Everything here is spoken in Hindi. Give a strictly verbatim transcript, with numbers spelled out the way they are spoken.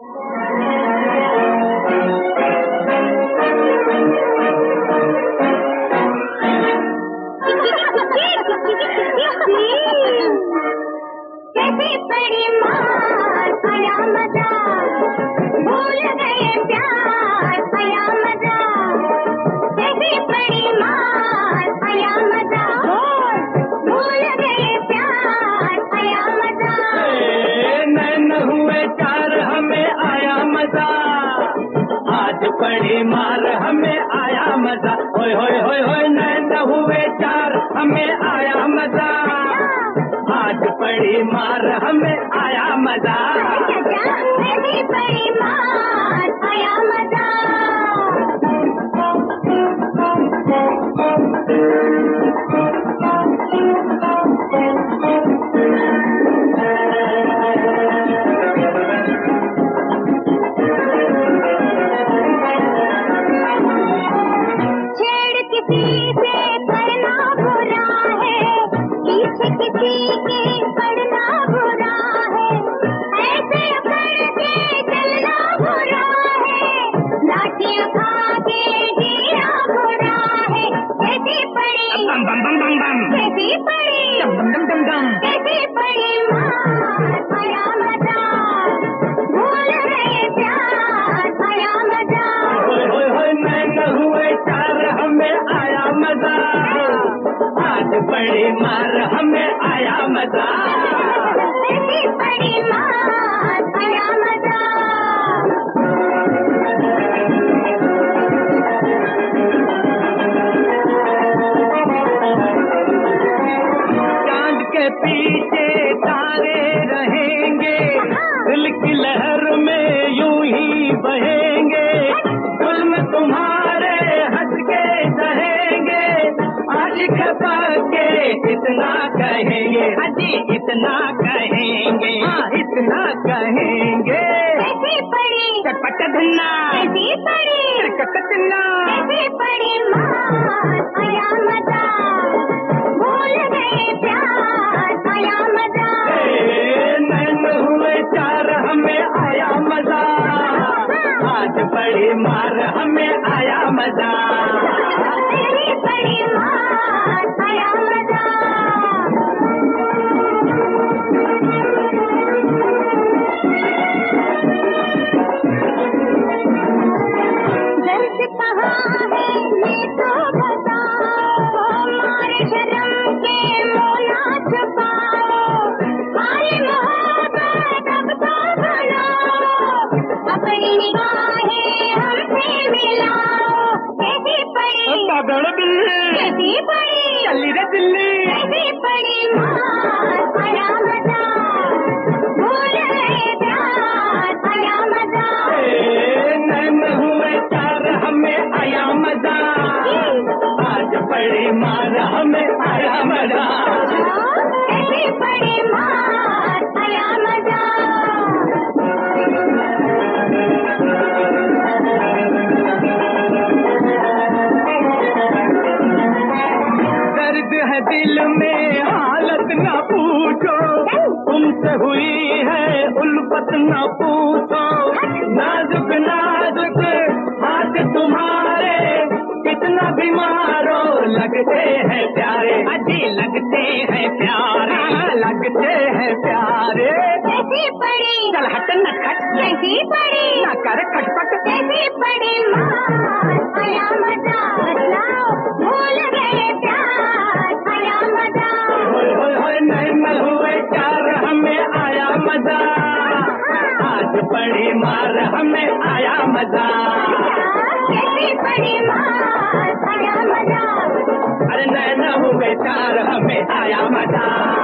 कैसी बड़ी मार आया मजा, भूल गए प्यार आया मजा, कैसी बड़ी मार आया मजा, भूल गए प्यार आया मजा। नैन हुए चार हमें आया मजा, आज बड़ी मार हमें आया मजा, होय होय होय होय। नैन हुए चार हमें आया मजा, आज बड़ी मार हमें आया मजा। कैसी बड़ी मार आया मजा। छेड़ किसी से करना बुरा है, पीछे किसी के पड़ना बुरा है, ऐसे करके चलना बुरा है, लाठियाँ खा के जीना बुरा है। कैसी पड़ी बम बम बम बम बम, कैसी पड़ी दम दम दम दम, कैसी पड़ी मार आया मजा, भूल गए प्यार आया मजा। होय होय होय। नैन हुए चार हमें आया मजा, आज बड़ी मार हमें आया मजा। कैसी बड़ी मार आया मजा। चांद के पीछे तारे रहेंगे, दिल की लहर में यूं ही बहेंगे, दिल में तुम्हारे हंस के सहेंगे, आज खपा के इतना कहेंगे, हाजी इतना कहेंगे, हाँ इतना कहेंगे। कैसी पड़ी चटपट धन्ना, कैसी पड़ी चटपटन्ना, कैसी पड़ी मार आया मजा, भूल गए प्यार आया मजा। नैन हुए चार हमें आया मजा, आज बड़ी मार हमें आया मजा। कैसी बड़ी मार आया मजा। दर्द कहाँ है ये तो बताओ, मारे शर्म के मोला छुपाओ, हाल मोहब्बत अब तो बनाओ, अपनी निगाहें हमसे मिलाओ। कैसी पड़ी पागल बिल्ली, कैसी पड़ी चली रे दिल्ली, कैसी पड़ी मार आया मजा, भूल गए प्यार आया मजा। नैन हुए चार हमें आया मजा, आज बड़ी मार हमें आया मजा। कैसी बड़ी मार आया मजा। दर्द है दिल में हालत न पूछो, तुमसे हुई है उल्फत न पूछो, नाजुक नाजुक हाथ तुम्हारे कितना बीमारो लगते हैं प्यारे, अजी लगते हैं प्यारे, लगते हैं प्यारे। कैसी पड़ी चल हट न खट, कैसी पड़ी न कर खटपट, कैसी पड़ी मार आया मजा, बतलाओ भूल गए प्यार आया मजा। होय होय होय। नैन हुए चार हमें आया मजा, आज बड़ी मार हमें आया मजा। कैसी बड़ी मार आया मजा। अरे नैन हुए चार हमें आया मजा।